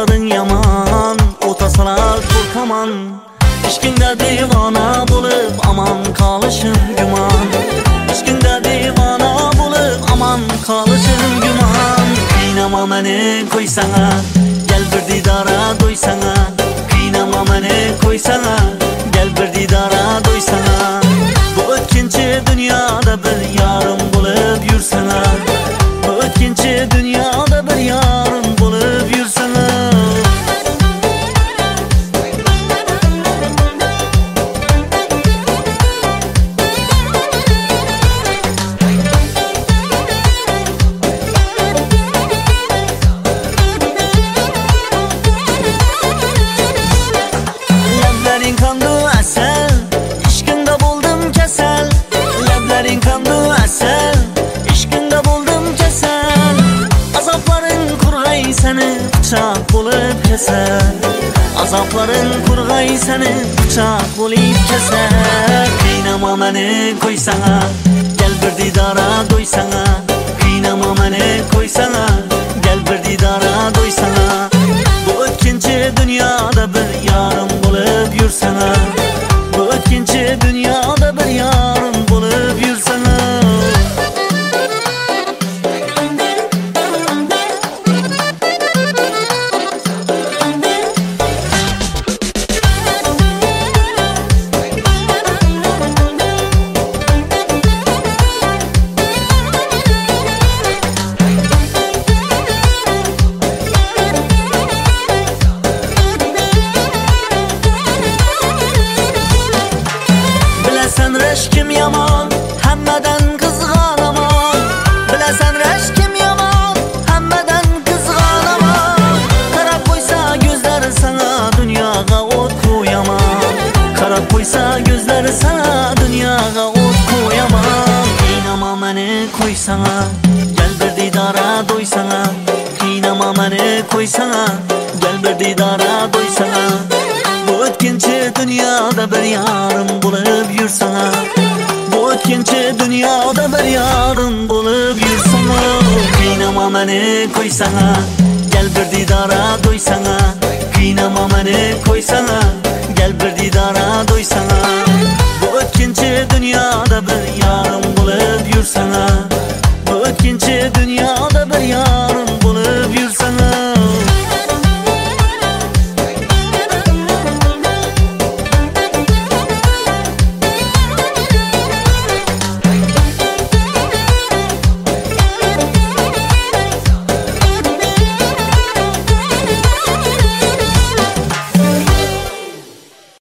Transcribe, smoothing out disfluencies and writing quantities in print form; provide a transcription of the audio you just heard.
Yolların yaman, otasalar korkaman. İşkinde divana bulup aman kalışım güman. İşkinde divana bulup aman kalışım güman. Kıynama meni koysana, gel bir didara doysana. Kıynama meni koysana, gel bir didara doysana. Bu ötkinchi dünyada bir yarım bulup yursana. Bu ötkinchi dünyada bir yarım bulup yursana. Lablaring kandu asal, ishqingda buldum kasal. Lablaring kandu asal, ishqingda buldum kasal. Azoblaring kurg'ay seni pichoq bo'lib kasal. Azoblaring kurg'ay seni pichoq bo'lib kasal. Qiynama meni qo'ysana, gel bir didora do'ysana. Qiynama meni qo'ysana, gel bir didora do'ysana. Bu o'tkinchi dunyoda bir yarim bo'lib yursana. Bu o'tkinchi dunyoda bir yarim bo'lib yursana. Bilasan rashkim yomon, hammadan qizg'anaman. Bilasan rashkim yomon, hammadan qizg'anaman. Qarab qo'ysa ko'zlari sana dunyoga o't qo'yaman. Qarab qo'ysa ko'zlari sana dunyoga o't qo'yaman. Qiynama meni qo'ysana, gel bir didora do'ysana. Qiynama meni qo'ysana, gel bir didora do'ysana. Bu o'tkinchi dunyoda bir yarim bo'lib yursana. Bu o'tkinchi dunyoda bir yarim bo'lib yursana. Qiynama meni qo'ysana, gel bir didora do'ysana. Qiynama meni qo'ysana, gel bir didora do'ysana. Bu o'tkinchi dunyoda bir